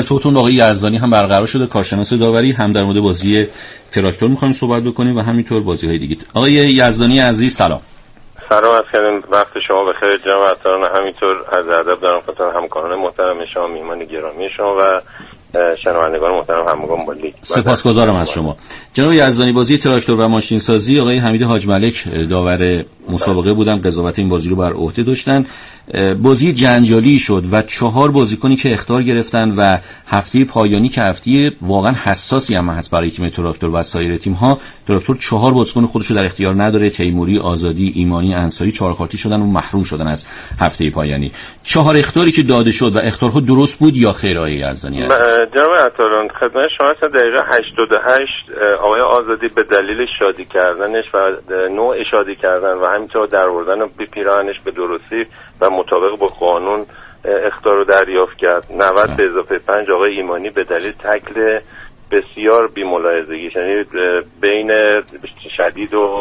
رابطه‌تون با آقای یزدانی هم برقرار شده، کارشناس داوری، هم در مورد بازی تراکتور می‌خوایم صحبت بکنیم و همینطور بازی‌های دیگه. آقای یزدانی عزیز سلام. سلام عرض کردم، وقت شما بخیر جناب عطاران، همینطور از ادب دارم خدمت همکاران محترم شما، میهمان گرامی شما و شنوندگان محترم همگان با لیگ. سپاسگزارم از شما. جناب یزدانی، بازی تراکتور و ماشین سازی آقای حمید حاج ملک داور مسابقه بودن، قضاوت این بازی رو بر عهده داشتن. بازی جنجالی شد و 4 بازیکنی که اخطار گرفتن و هفته پایانی که هفته واقعا حساسی هم هست برای تیم تراکتور و سایر تیم‌ها، تراکتور 4 بازیکن خودش رو در اختیار نداره، تیموری، آزادی، ایمانی، انصاری 4 کارتی شدن و محروم شدن از هفته پایانی. 4 اخطاری که داده شد و اخطارها درست بود یا خیر آقای یزدانی؟ جناب عطاران خدمت شما هستم. دقیقه 88 آقای آزادی به دلیل شادی کردنش و نوع شادی کردن و همینطور درآوردن پیراهنش به درستی و مطابق با قانون اخطار رو دریافت کرد. 90 به اضافه 5 آقای ایمانی به دلیل تکل بسیار بی‌ملاحظگی، یعنی بین شدید و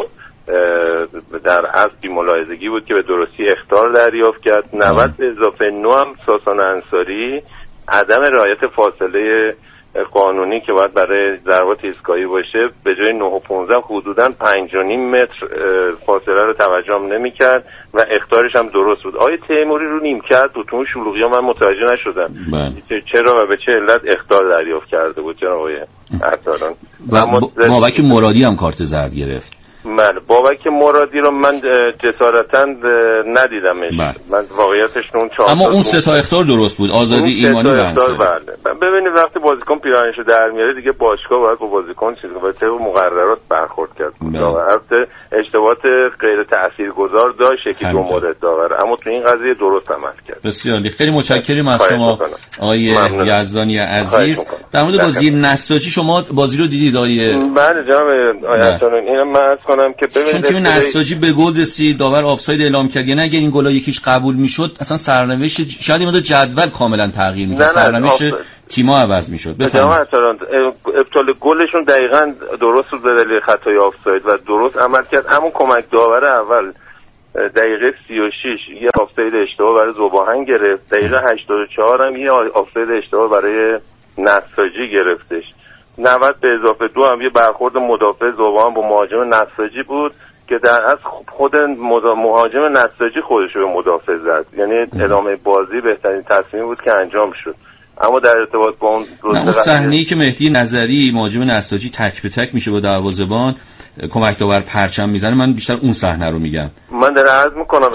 در اصل بی‌ملاحظگی بود که به درستی اخطار دریافت کرد. 90 به اضافه 9 هم ساسان انصاری عدم رعایت فاصله قانونی که باید برای ضربات ایستگاهی باشه به جای 9 و 15 حدوداً 5.5 متر فاصله رو توجه نمی‌کرد و اخطارش هم درست بود. آقای تیموری رو نیمکت بود، تو شلوغی‌ها من متوجه نشدم چرا و به چه علت اخطار دریافت کرده بود جناب آقای عطاران. و بابک مرادی هم کارت زرد گرفت. بله، بابک مرادی رو من جسارتاً ندیدمش. من واقعیتش اون 4 اما اون 3 تا اختار درست بود، آزادی، ایمانی و انصاری. بله، ببینید وقتی بازیکن پیراهنشو در میاره دیگه باشگاه باید با بازیکن چیزی باید طبق مقررات برخورد کرد. البته اشتباهات غیر تاثیرگذار داشت یکی دو مورد داور، اما تو این قضیه درست عمل کرد. بسیار خیلی متشکرم از شما آقای یزدانی عزیز. در مورد بازی نساجی شما بازی رو دیدید آقای؟ بله جناب آیتون، اینو من عرض کنم که ببینید چون تیم نساجی به گل رسید، داور آفساید اعلام کرد، یعنی اگه این گل‌ها یکیش قبول میشد اصلا سرنوشت شاید این جدول کاملا تغییر می‌کرد، سرنوشت تیم‌ها عوض می‌شد. بفرمایید. ابطال گلشون دقیقاً درست بود به دلیل خطای آفساید و درست عمل کرد. همون کمک داور اول دقیقه 36 یه آفساید اشتباه برای ذوباهن گرفت، دقیقه 84 هم یه آفساید اشتباه برای نساجی گرفتش. 90 به اضافه 2 هم یه برخورد مدافع ذوباهن با مهاجم نساجی بود که در اصل خود مهاجم نساجی خودش رو به مدافع زد، یعنی ادامه بازی بهترین تصمیم بود که انجام شد. اما در ارتباط با اون صحنه‌ای که مهدی نظری مهاجم نساجی تک به تک میشه با دروازه‌بان کمک داور پرچم میزنه، من بیشتر اون صحنه رو میگم. من دارم عرض میکنم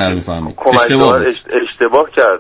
اشتباه کرد.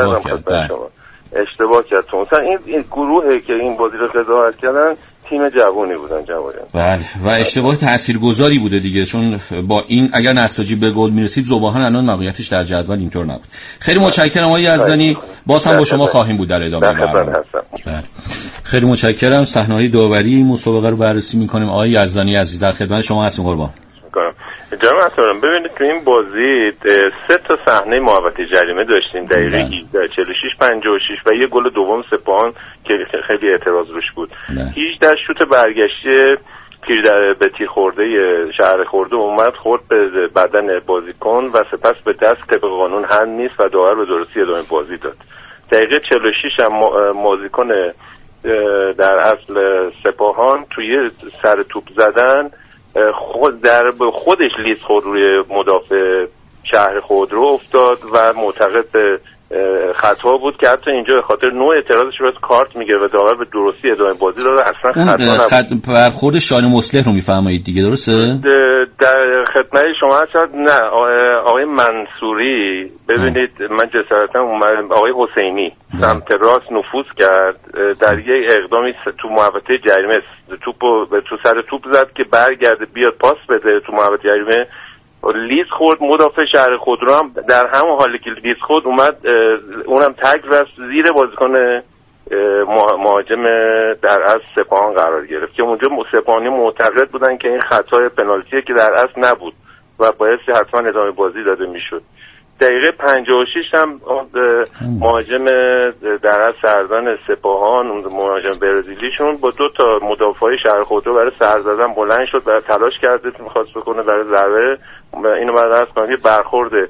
اشتباه کرد. مثلا این گروهی که این بازی رو قضاوت کردن تیم جوانی بودن جوانان. بله و اشتباه تاثیرگذاری بوده دیگه، چون با این اگر نساجی به گل میرسید ذوباهن الان موقعیتش در جدول اینطور نبود. خیلی متشکرم آقای یزدانی، باز هم با شما خواهیم بود در ادامه برنامه. بله خیلی متشکرم. صحنه‌های داوری مسابقه رو بررسی می‌کنیم. آقای یزدانی عزیز در خدمت شما هستیم قربان. جناب عطاران ببینید تو این بازی 3 تا صحنه محوطه جریمه داشتیم، دقیقه 46 56 و یه گل دوم سپاهان که خیلی اعتراض روش بود. 18 شوت برگشتی پیر در به تیر خورده شهر خورده اومد خورد به بدن بازیکن و سپس به دست طبق قانون هند نیست و داور به درستی ادامه بازی داد. دقیقه 46 هم بازیکن در اصل سپاهان توی سر توپ زدن خودش لیز خود روی مدافع شهر خود رو افتاد و معتقد به خطا بود که حتی اینجا به خاطر نوع اعتراضش باید کارت میگیره و داور به درستی ادامه بازی داره. اصلا خطا نبود. برخورد شان مصلح رو میفرمایید دیگه، درسته؟ در خدمت شما هست. نه آقای منصوری ببینید من جسارتا آقای حسینی سمت راست نفوذ کرد در یک اقدامی تو محوطه جریمه تو سر توپ زد که برگرده بیاد پاس بده تو محوطه جریمه، لیز خورد. مدافع شهر خود رو هم در همون حالی که لیز خورد اومد اونم تگ رفت زیر بازیکن مهاجم در اصل سپاهان قرار گرفت که اونجا سپاهانی معتقد بودن که این خطای پنالتیه که در اصل نبود و باید حتما ادامه بازی داده میشد. دقیقه 56 هم مهاجم در اصل سردان سپاهان مهاجم برزیلیشون با 2 تا مدافع شهر خودرو برای سر زدن بلند شد و تلاش کرده می‌خواست بکنه برای ضربه. اینو بعد از کنم یه برخورد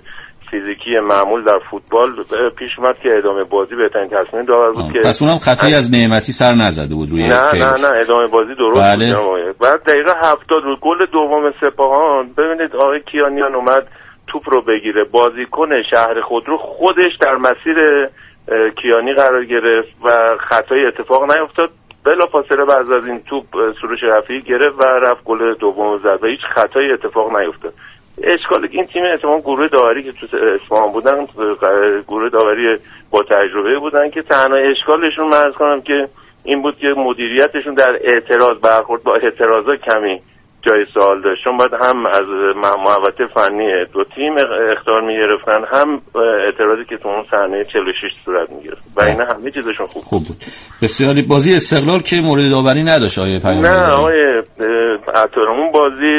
فیزیکی معمول در فوتبال پیش اومد که ادامه بازی بهترین تصمیم داور بود که پس اونم خطایی از نعمتی سر نزده بود روی نه ادامه بازی درست بله. بود. بعد دقیقه 70 رو گل دوم سپاهان ببینید آقای کیانیان اومد توپ رو بگیره، بازیکن شهر خودرو خودش در مسیر کیانی قرار گرفت و خطایی اتفاق نیفتاد. بلافاصله بعد از این توپ سروش رفیعی گرفت و رفت گل دوم زد و هیچ خطایی اتفاق نیفتاد. اشکالی که این تیم اتفاقا گروه داوری که تو اصفهان بودن گروه داوری با تجربه بودن که تنها اشکالشون من عرض کنم که این بود که مدیریتشون در اعتراض برخورد با اعتراضا کمی جای سوال داشت، چون باید هم از محوطه فنی دو تیم اخطار میگرفتن، هم اعتراضی که تو اون صحنه 46 صورت میگرفت و اینا همه چیزشون خوب بود. بسیاری. بازی استقلال که مورد داوری نداشت آقای پیام؟ نه آقای عطارمون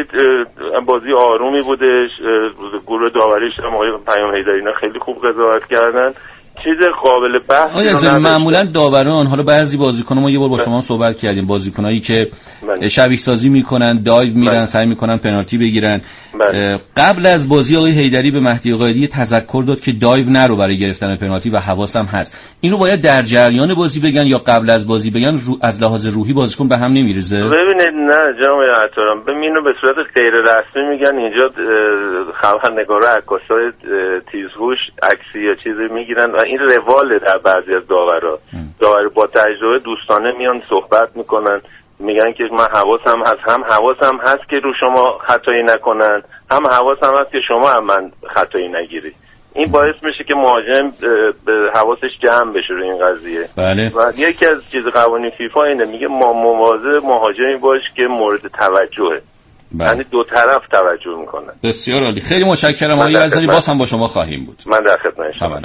بازی آرومی بودش، گروه داوریش هم آقای پیام حیدری خیلی خوب قضاوت کردن، چیز قابل بحث معمولا داوران، حالا بعضی بازیکن‌ها ما یه بار با شما صحبت کردیم، بازیکنایی که شبیه سازی میکنن، دایو میرن، سعی میکنن پنالتی بگیرن. قبل از بازی آقای حیدری به مهدی قائدی تذکر داد که دایو نرو برای گرفتن پنالتی و حواسم هست. اینو باید در جریان بازی بگن یا قبل از بازی بگن؟ از لحاظ روحی بازیکن به هم نمیریزه؟ ببینید نه جناب عطارم، اینو به صورت غیر رسمی میگن، اینجا خبرنگارا عکاسای تیزهوش عکسی یا چیزی میگیرن و این رواله در بعضی از داور با تجربه دوستانه میان صحبت میکنن، میگن که من حواسم هست، هم حواسم هست که رو شما خطایی نکنن، هم حواسم هست که شما هم من خطایی نگیری. این باعث میشه که مهاجم به حواسش جمع بشه روی این قضیه. بله. و یکی از چیز قوانین فیفا اینه، میگه مواظب مهاجمی باش که مورد توجهه. یعنی دو طرف توجه میکنن. بسیار عالی. خیلی متشکرم آقای یزدانی، باز هم با شما خواهیم بود. من در خدمت شما.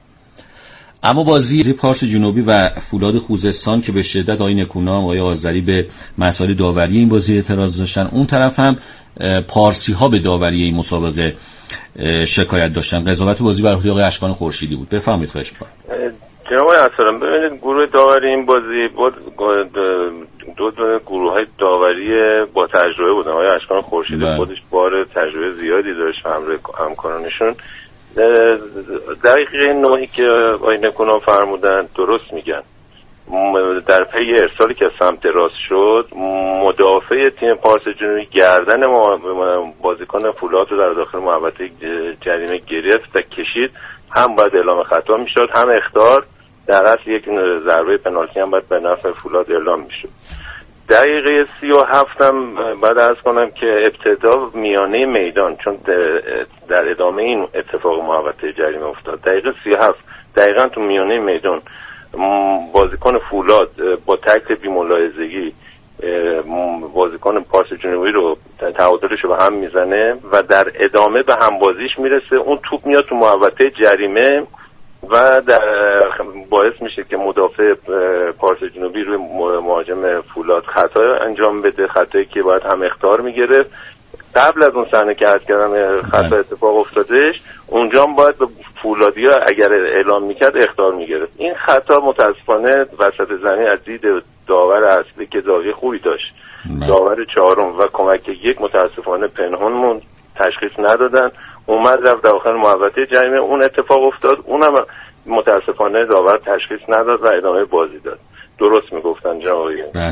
اما بازی پارس جنوبی و فولاد خوزستان که به شدت آقای نکونام آقای آذری به مسائل داوری این بازی اعتراض داشتن، اون طرف هم پارسی ها به داوری این مسابقه شکایت داشتن. قضاوت بازی بر عهده آقای اشکان خورشیدی بود. بفرمایید. خواهش می‌کنم. جناب عطارم، ببینید گروه داوری این بازی دو گروه‌های داوری با تجربه بودن. آقای اشکان خورشیدی خودش بار تجربه زیادی داشت، همکارانشون. دقیقه نوعی که آقای نکونام فرمودن درست میگن. در پی ارسالی که سمت راست شد، مدافع تیم پارس جنوبی گردن بازیکن فولاد رو در داخل محوطه جریمه گرفت و کشید. هم باید اعلام خطا میشد، هم اخطار. در اصل یک ضربه پنالتی هم باید به نفع فولاد اعلام میشد. دقیقه 37 هم بعد عرض کنم که ابتدا میانه میدان، چون در ادامه این اتفاق محوطه جریمه افتاد، دقیقه 37 دقیقا تو میانه میدان بازیکن فولاد با تکل بی‌ملاحظگی بازیکن پارس جنوبی رو تعادلش رو به هم میزنه و در ادامه به همبازیش میرسه. اون توپ میاد تو محوطه جریمه و باعث میشه که مدافع پارس جنوبی روی مهاجم فولاد خطا انجام بده، خطایی که باید هم اخطار میگرفت. قبل از اون صحنه که عرض کردم خطا اتفاق افتادش، اونجا هم باید به فولادیا اگر اعلام میکرد اخطار میگرفت. این خطا متاسفانه وسط زمین از دید داور اصلی که زاویه خوبی داشت، داور چهارم و کمک یک متاسفانه پنهان موند، تشخیص ندادن، اومد رفت داخل محوطه جریمه، اون اتفاق افتاد، اونم متاسفانه داور تشخیص نداد و ادامه بازی داد. درست میگفتن جناب.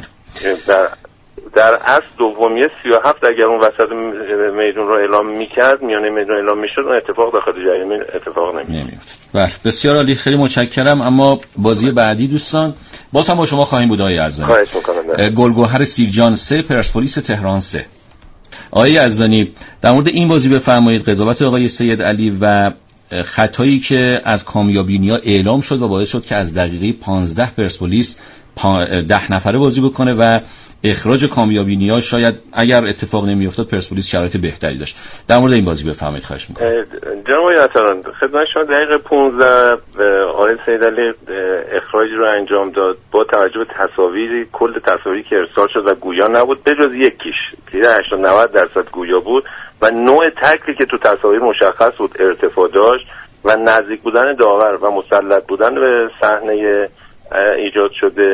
در اصل دومیه 37 اگر اون وسط میدون رو اعلام میکرد، میانه میدون اعلام میشد، اون اتفاق داخل جریمه اتفاق نمی‌افتاد. بله بسیار عالی، خیلی متشکرم. اما بازی بعدی دوستان باز هم با شما خواهیم بود آقای یزدانی. خواهش می‌کنم. گلگهر سیرجان 3 پرسپولیس تهران 3. آقای یزدانی در مورد این بازی بفرمایید. قضاوت آقای سید علی و خطایی که از کامیابینیا اعلام شد و باعث شد که از دقیقه 15 پرسپولیس 10 نفره بازی بکنه و اخراج کامیابینیا شاید اگر اتفاق نمیافتاد پرسپولیس شرایط بهتری داشت. در مورد این بازی بفرمایید. خواهش می‌کنم. جناب عطاران، خدمت شما دقیقه 15 آقای سید علی اخراج رو انجام داد با توجه به تصاویری، کل تصاویری که ارسال شد و گویا نبود به جز یکیش که 80-90% گویا بود و نوع تکلی که تو تصاویر مشخص بود، ارتفاع داشت و نزدیک بودن داور و مسلط بودن به صحنه ایجاد شده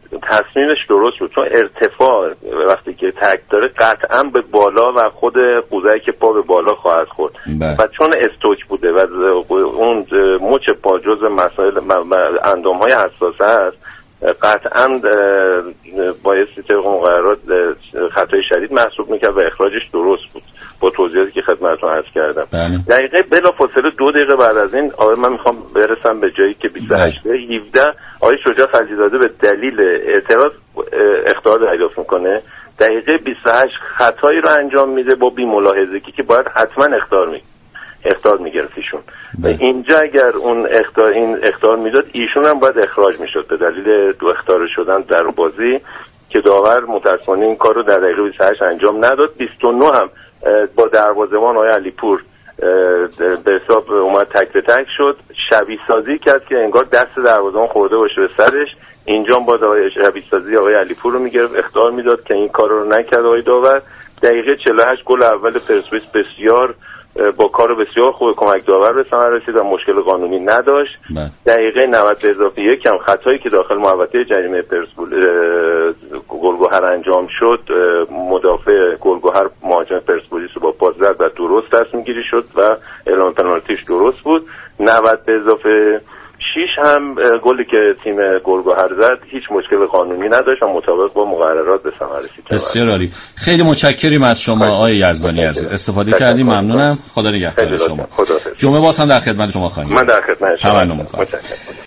تصمیمش درست بود، چون ارتفاع وقتی که تک داره قطعا به بالا و خود قوزک پا به بالا خواهد خورد و چون استوک بوده و اون مچ پا جز مسائل اندام‌های حساس است، قطعا بایستی طبق مقررات خطای شدید محسوب میکرد و اخراجش درست بود با توضیحاتی که خدمتتون عرض کردم. دقیقه بلافاصله 2 دقیقه بعد از این من میخوام برسم به جایی که 28 17 آقای شجاع خلیلزاده به دلیل اعتراض اخطار دریافت میکنه. دقیقه 28 خطایی رو انجام میده با بی‌ملاحظگی که باید حتما اخطار میگرفت ایشون. اینجا اگر این اخطار میداد ایشون هم باید اخراج میشد به دلیل 2 اخطار شدن در بازی که داور متأسفانه این کار رو در دقیقه 28 انجام نداد. 29 هم با دروازه‌بان آقای علیپور به حساب اومد تک به تک شد، شبیه سازی کرد که انگار دست دروازه‌بان خورده باشه به سرش. اینجا با شبیه سازی آقای علیپور رو میگرفت، اخطار میداد که این کار رو نکرد آقای داور. دقیقه 48 گل اول پرسپولیس بسیار با کار بسیار خوب کمک داور به ثمر رسید و مشکل قانونی نداشت. دقیقه 90 به اضافه 1 هم خطایی که داخل محوطه جریمه گلگهر انجام شد، مدافع گلگهر مهاجم پرسپولیس رو با پا زد و درست تصمیم گیری شد و اعلام پنالتیش درست بود. 90 به اضافه 6 هم گلی که تیم گلگهر زد هیچ مشکل قانونی نداشت و مطابق با مقررات به ثمر رسید. بسیار عالی. خیلی متشکریم از شما آقای یزدانی عزیز. استفاده کردیم، ممنونم. خدا نگهدار شما. جمعه باز هم در خدمت شما خواهیم. من در خدمت شما. تمام می‌کنم.